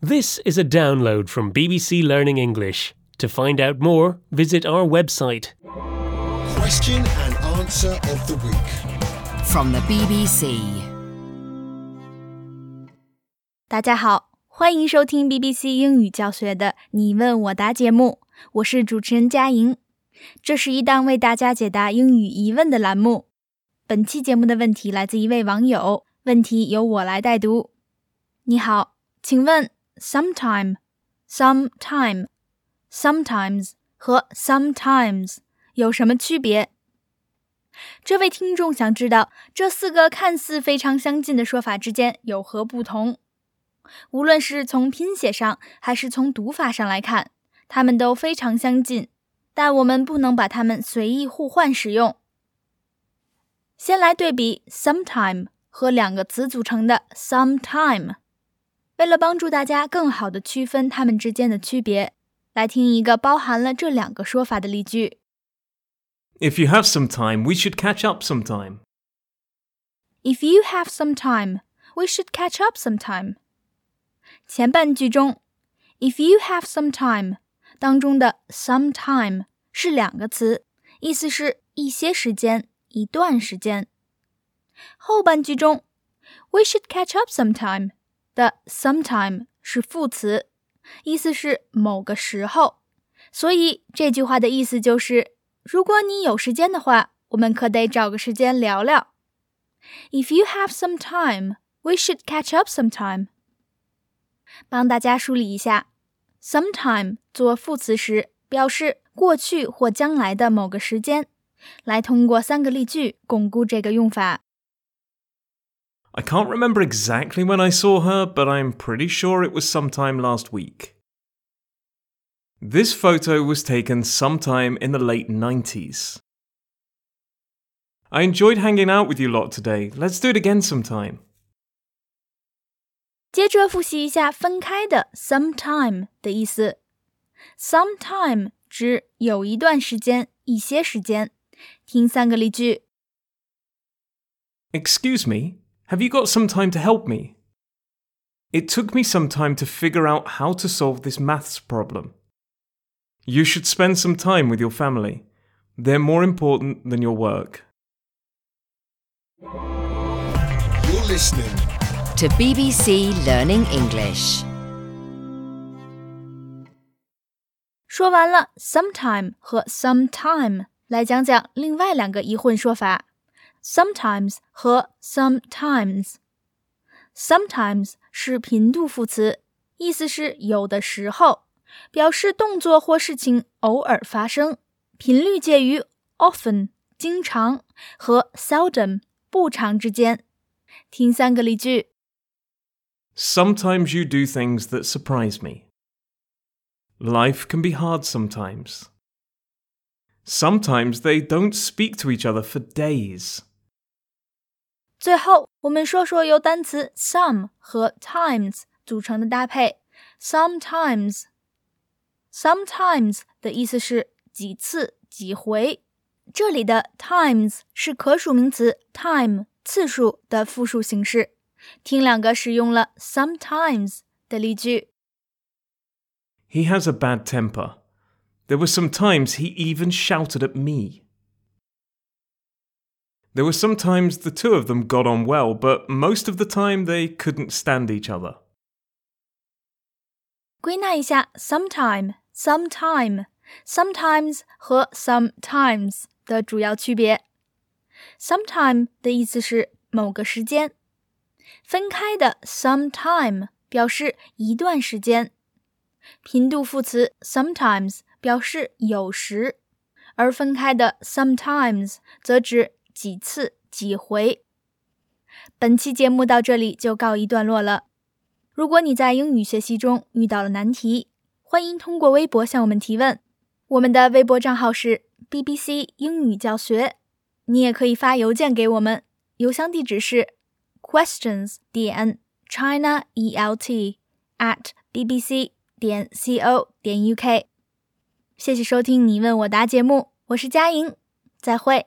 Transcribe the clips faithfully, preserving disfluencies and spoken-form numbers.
This is a download from B B C Learning English. To find out more, visit our website. Question and answer of the week. From the B B C. 大家好，欢迎收听 B B C 英语教学的你问我答节目，我是主持人佳莹。这是一档为大家解答英语疑问的栏目。本期节目的问题来自一位网友，问题由我来代读。你好，请问 sometime, sometime, sometimes 和 sometimes 有什么区别？这位听众想知道这四个看似非常相近的说法之间有何不同。无论是从拼写上还是从读法上来看，它们都非常相近，但我们不能把它们随意互换使用。先来对比 sometime 和两个词组成的 sometime。为了帮助大家更好地区分它们之间的区别，来听一个包含了这两个说法的例句。 If you have some time, we should catch up sometime. If you have some time, we should catch up sometime. 前半句中 If you have some time 当中的 sometime 是两个词，意思是一些时间，一段时间。后半句中 We should catch up sometime 的 sometime 是副词，意思是某个时候。所以这句话的意思就是如果你有时间的话，我们可得找个时间聊聊。If you have some time, we should catch up sometime. 帮大家梳理一下 sometime 做副词时表示过去或将来的某个时间，来通过三个例句巩固这个用法。 I can't remember exactly when I saw her, but I'm pretty sure it was sometime last week. This photo was taken sometime in the late nineties. I enjoyed hanging out with you lot today. Let's do it again sometime. 接着复习一下分开的 sometime 的意思。sometime 指有一段时间，一些时间。听三个例句。 Excuse me, have you got some time to help me? It took me some time to figure out how to solve this maths problem. You should spend some time with your family. They're more important than your work. You're listening To B B C Learning English. 说完了 sometime 和 sometime， 来讲讲另外两个疑混说法 sometimes 和 sometimes。 sometimes 是频度副词，意思是有的时候，表示动作或事情偶尔发生，频率介于 often 经常和 seldom 不常之间。听三个例句。 Sometimes you do things that surprise me. Life can be hard sometimes. Sometimes they don't speak to each other for days. 最后，我们说说由单词 some 和 times 组成的搭配 sometimes。 sometimes 的意思是几次、几回。这里的 times 是可数名词 time 次数的复数形式。听两个使用了 sometimes 的例句。 He has a bad temper. There were some times he even shouted at me. There were some times the two of them got on well, but most of the time they couldn't stand each other. 归纳一下 sometime, sometime, sometimes 和 sometimes 的主要区别。sometime 的意思是某个时间，分开的 sometime 表示一段时间，频度副词 sometimes 表示有时，而分开的 sometimes 则指几次、几回。本期节目到这里就告一段落了。如果你在英语学习中遇到了难题，欢迎通过微博向我们提问。我们的微博账号是 B B C 英语教学，你也可以发邮件给我们，邮箱地址是questions 点 china e l t at b b c 点 co 点 uk。 谢谢收听你问我答节目，我是佳莹，再会。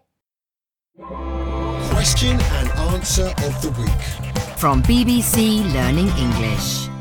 Question and answer of the week. From B B C Learning English.